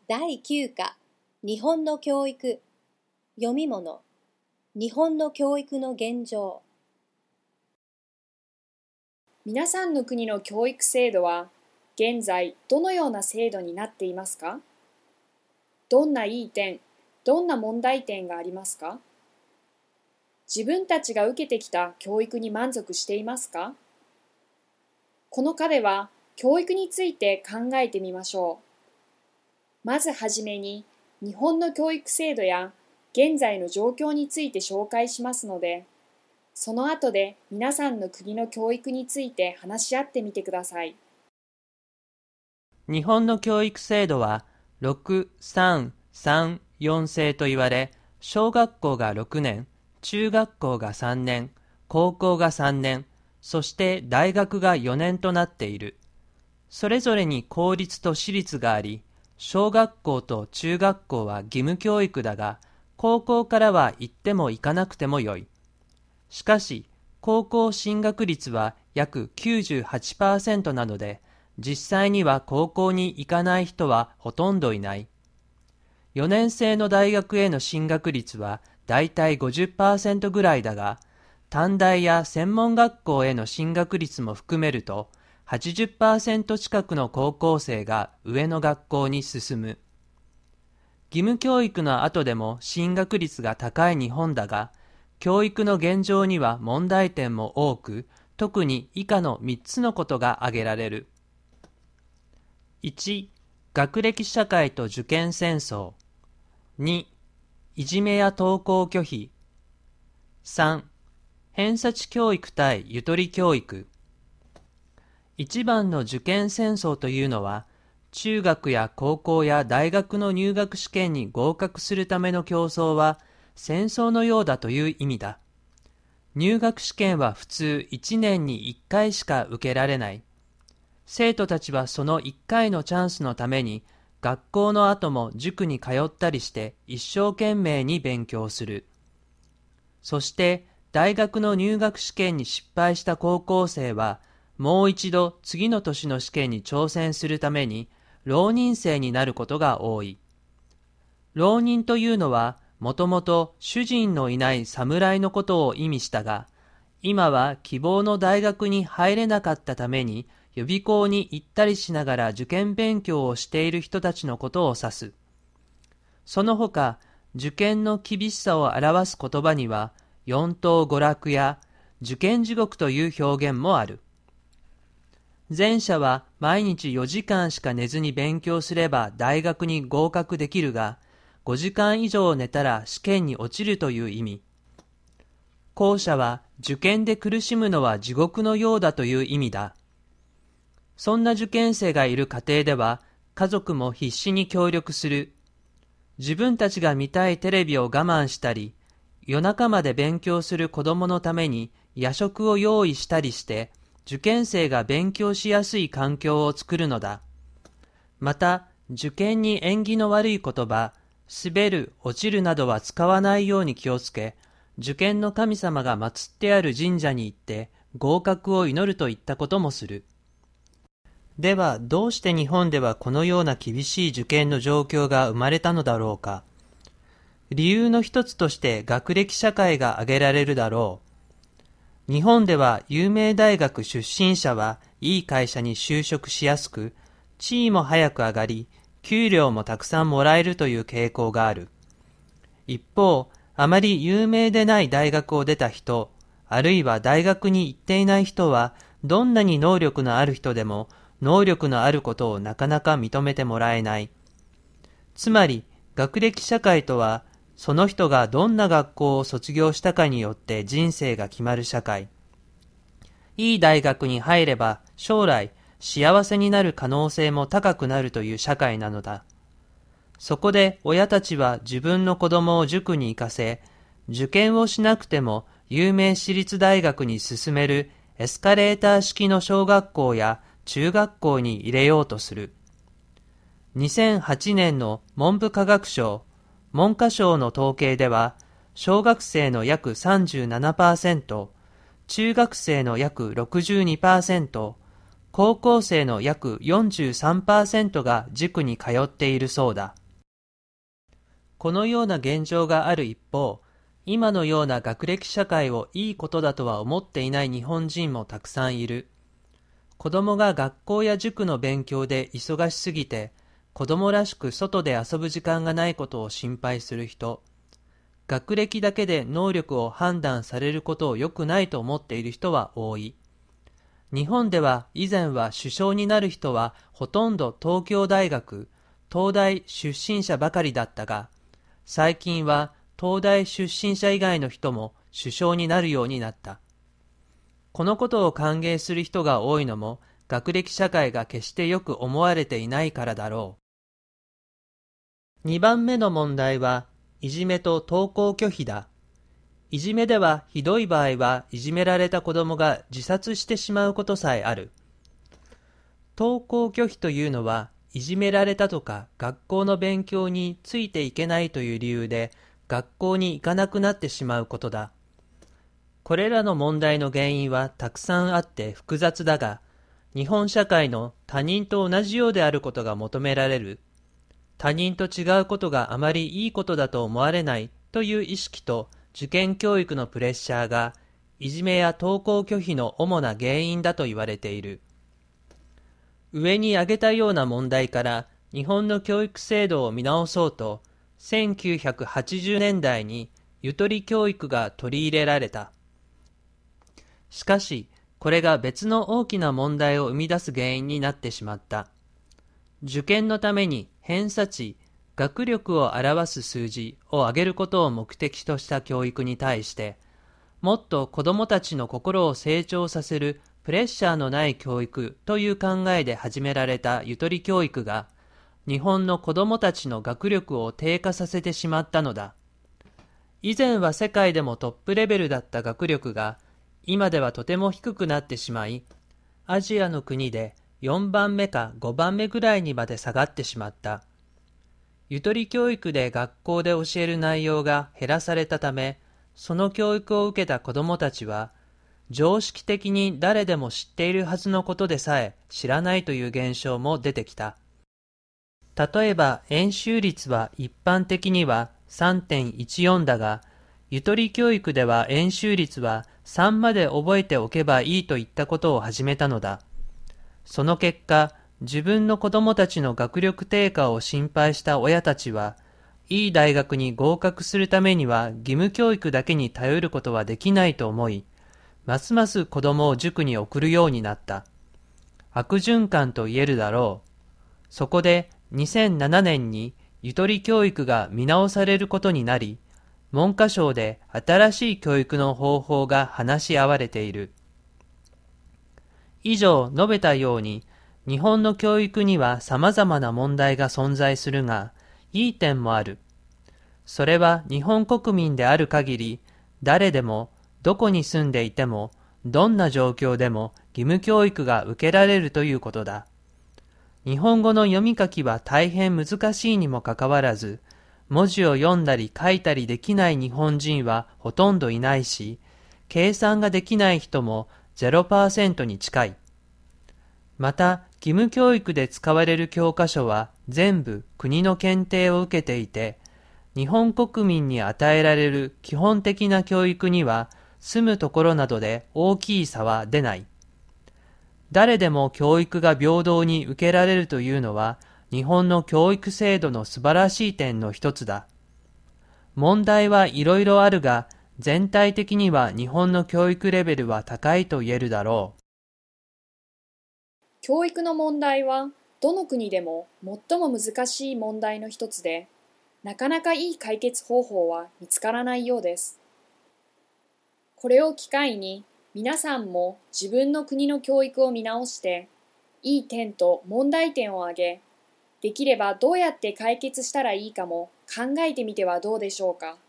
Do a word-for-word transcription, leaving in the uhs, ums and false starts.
だいきゅう課日本の教育読み物日本の教育の現状。 皆さんの国の教育制度は現在どのような制度になっていますか？どんないい点、どんな問題点がありますか？自分たちが受けてきた教育に満足していますか？この課では教育について考えてみましょう。まずはじめに日本の教育制度や現在の状況について紹介しますので、その後で皆さんの国の教育について話し合ってみてください。 日本の教育制度はろく、さん、さん、よん制と言われ、小学校がろくねん、中学校がさんねん、高校がさんねん、そして大学がよねんとなっている。それぞれに公立と私立があり、小学校と中学校は義務教育だが、高校からは行っても行かなくてもよい。しかし、高校進学率は約 きゅうじゅうはちパーセント なので、実際には高校に行かない人はほとんどいない。よねん生の大学への進学率はだいたい ごじゅっパーセント ぐらいだが、短大や専門学校への進学率も含めると、はちじゅっパーセント 近くの高校生が上の学校に進む。義務教育の後でも進学率が高い日本だが、教育の現状には問題点も多く、特に以下のみっつのことが挙げられる。いち、学歴社会と受験戦争。に、いじめや登校拒否。さん、偏差値教育対ゆとり教育。一番の受験戦争というのは、中学や高校や大学の入学試験に合格するための競争は戦争のようだという意味だ。入学試験は普通いちねんにいっかいしか受けられない。生徒たちはそのいっかいのチャンスのために学校の後も塾に通ったりして一生懸命に勉強する。そして大学の入学試験に失敗した高校生はもう一度次の年の試験に挑戦するために浪人生になることが多い。浪人というのはもともと主人のいない侍のことを意味したが、今は希望の大学に入れなかったために予備校に行ったりしながら受験勉強をしている人たちのことを指す。その他、受験の厳しさを表す言葉には四等娯楽や受験地獄という表現もある。前者は毎日よじかんしか寝ずに勉強すれば大学に合格できるが、ごじかん以上寝たら試験に落ちるという意味。後者は受験で苦しむのは地獄のようだという意味だ。そんな受験生がいる家庭では家族も必死に協力する。自分たちが見たいテレビを我慢したり、夜中まで勉強する子供のために夜食を用意したりして、受験生が勉強しやすい環境を作るのだ。また、受験に縁起の悪い言葉、滑る、落ちるなどは使わないように気をつけ、受験の神様が祀ってある神社に行って合格を祈るといったこともする。では、どうして日本ではこのような厳しい受験の状況が生まれたのだろうか。理由の一つとして学歴社会が挙げられるだろう。日本では有名大学出身者はいい会社に就職しやすく、地位も早く上がり、給料もたくさんもらえるという傾向がある。一方、あまり有名でない大学を出た人、あるいは大学に行っていない人は、どんなに能力のある人でも、能力のあることをなかなか認めてもらえない。つまり、学歴社会とは、その人がどんな学校を卒業したかによって人生が決まる社会。いい大学に入れば将来幸せになる可能性も高くなるという社会なのだ。そこで親たちは自分の子供を塾に行かせ、受験をしなくても有名私立大学に進めるエスカレーター式の小学校や中学校に入れようとする。にせんはちねんの文部科学省文科省の統計では、小学生の約 さんじゅうななパーセント、中学生の約 ろくじゅうにパーセント、 高校生の約 よんじゅうさんパーセント が塾に通っているそうだ。このような現状がある一方、今のような学歴社会をいいことだとは思っていない日本人もたくさんいる。子供が学校や塾の勉強で忙しすぎて、子供らしく外で遊ぶ時間がないことを心配する人、学歴だけで能力を判断されることを良くないと思っている人は多い。日本では以前は首相になる人はほとんど東京大学、東大出身者ばかりだったが、最近は東大出身者以外の人も首相になるようになった。このことを歓迎する人が多いのも、学歴社会が決してよく思われていないからだろう。にばんめの問題は、いじめと登校拒否だ。いじめではひどい場合はいじめられた子供が自殺してしまうことさえある。登校拒否というのは、いじめられたとか学校の勉強についていけないという理由で学校に行かなくなってしまうことだ。これらの問題の原因はたくさんあって複雑だが、日本社会の他人と同じようであることが求められる。他人と違うことがあまりいいことだと思われないという意識と受験教育のプレッシャーがいじめや登校拒否の主な原因だと言われている。上に挙げたような問題から日本の教育制度を見直そうと、せんきゅうひゃくはちじゅうねんだいにゆとり教育が取り入れられた。しかし、これが別の大きな問題を生み出す原因になってしまった。受験のために偏差値、学力を表す数字を上げることを目的とした教育に対して、もっと子どもたちの心を成長させるプレッシャーのない教育という考えで始められたゆとり教育が、日本の子どもたちの学力を低下させてしまったのだ。以前は世界でもトップレベルだった学力が、今ではとても低くなってしまい、アジアの国でよんばんめかごばんめぐらいにまで下がってしまった。ゆとり教育で学校で教える内容が減らされたため、その教育を受けた子どもたちは、常識的に誰でも知っているはずのことでさえ知らないという現象も出てきた。例えば円周率は一般的には さんてんいちよん だが、ゆとり教育では円周率はさんまで覚えておけばいいといったことを始めたのだ。その結果、自分の子供たちの学力低下を心配した親たちは、いい大学に合格するためには義務教育だけに頼ることはできないと思い、ますます子供を塾に送るようになった。悪循環と言えるだろう。そこでにせんななねんにゆとり教育が見直されることになり、文科省で新しい教育の方法が話し合われている。以上述べたように、日本の教育には様々な問題が存在するが、いい点もある。それは日本国民である限り、誰でもどこに住んでいても、どんな状況でも義務教育が受けられるということだ。日本語の読み書きは大変難しいにもかかわらず、文字を読んだり書いたりできない日本人はほとんどいないし、計算ができない人も ゼロパーセント に近い。また、義務教育で使われる教科書は全部国の検定を受けていて、日本国民に与えられる基本的な教育には住むところなどで大きい差は出ない。誰でも教育が平等に受けられるというのは日本の教育制度の素晴らしい点の一つだ。問題はいろいろあるが、全体的には日本の教育レベルは高いと言えるだろう。 教育の問題はどの国でも最も難しい問題の一つで、なかなかいい解決方法は見つからないようです。これを機会に皆さんも自分の国の教育を見直して、いい点と問題点を挙げ、できればどうやって解決したらいいかも考えてみてはどうでしょうか。